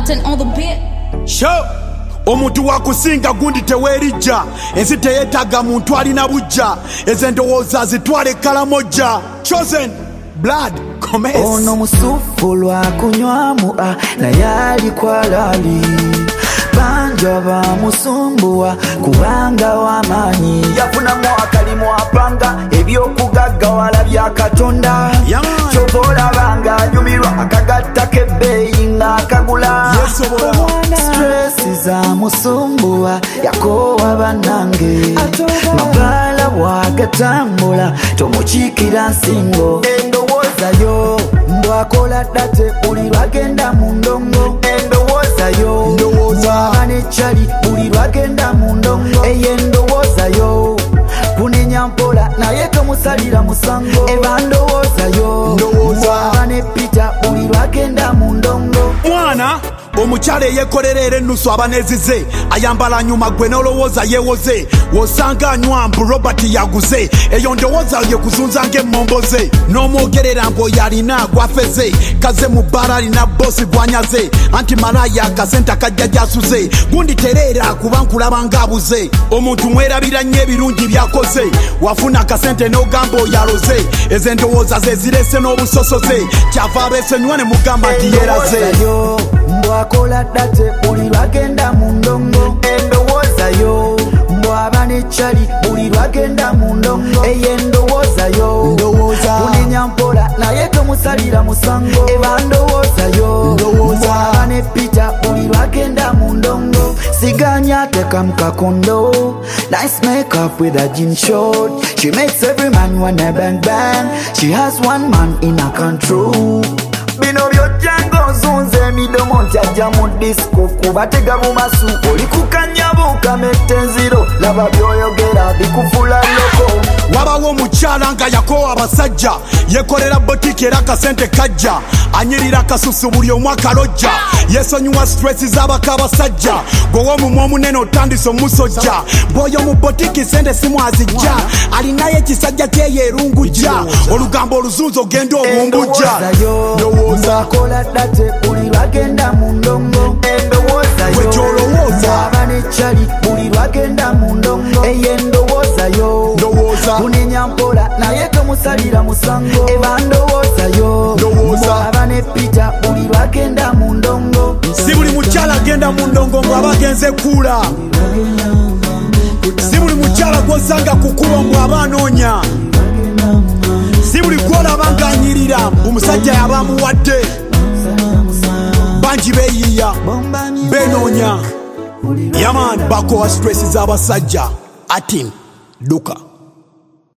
Button on the beat. Show. Omuntu wakusinga gundi tewerijja ensi teyeetaga muntu alina bujja ezendowooza zitwale kalamoja chosen blood commence ono musufu lwakunywamu naye alikwalali banja bamusumbuwa kubanga w'amaanyi yafunamu akalimu apanga ebyokugaggawala bya Katonda kyova olabanga anyumirwa akagatta k'ebbeeyi ng'akagula stress zamusumbuwa yakoowa bannange mabala bwagatambula tomukiikira nsingo endowooza yo mbwakola ddate buli lwagenda mu ndongo endowooza yo Chali buli lwagenda mu ndongo eyendowooza yo kunenya mpola naye tomusalira musango ebandowooza yo mwana ne Peter buli lwagenda mu ndongo mwana omukyala eyekolera era ennusu abanezize ayambala nyuma gwe n'olowooza yeewoze wosanga anywa mbu Robert yaguze eyo ndowooza ye kuzunza ng'emmombo ze n'omwogerera mbu oyo alina gwafeze kaze mu bbala alina boosi gwanyaze anti malaya akasente kajja gyasuze gundi tereera kuba nkulaba ng'abuze omuntu mwerabira nnyo ebirungi byakoze wafuna akasente n'ogamba oyo aloze ezo endowooza ze zirese n'obusosoze kyava abeesenywa ne mugamba nti yeeraze mbwakola ddate buli lwagenda mu ndongo endowooza yo mbwaba ne Chali buli lwagenda mu ndongo eyendowooza yo kunenya mpola naye tomusalira musango ebandowooza yo mbwaba ne Peter buli lwagenda mu ndongo siganya teka mukakondo nice makeup with a jean short she makes every man wanna bang bang she has one man in a control bino byojjanga ozunza emidomo nti ajja mu disco kuba tega mu masu oli kukanyabuuka mettenziro laba byoyogera bikufula loko wabawo omukyala nga yakoowa abasajja yekolera botiki era akasente kajja anyirira akasusu buli omu akalojja yesonyiwa stress z'abaka abasajja gwewoomumwa omunene otandisa omusojja bw'oyo mu botiki sente simwazijja alinayo ekisajja kyeyo erungujja olugambo oluzunza ogenda obumbujja mbwakola ddate buli lwagenda mu ndongo endowooza yo mbwaba ne Chali buli lwagenda mu ndongo eyendowooza yo kunenya mpola naye tomusalira musango ebandowooza yo mbwaba ne Peter buli lwagenda mu ndongo si buli mukyala agenda mu ndongo ng'aba agenze kuula si buli mukyala gw'osanga ku kkubo ng'aba anoonya si buli gw'olaba ng'anyirira omusajja yaba amuwadde bangi beeyiiya benoonya yaman bakowa stress z'abasajja atin duka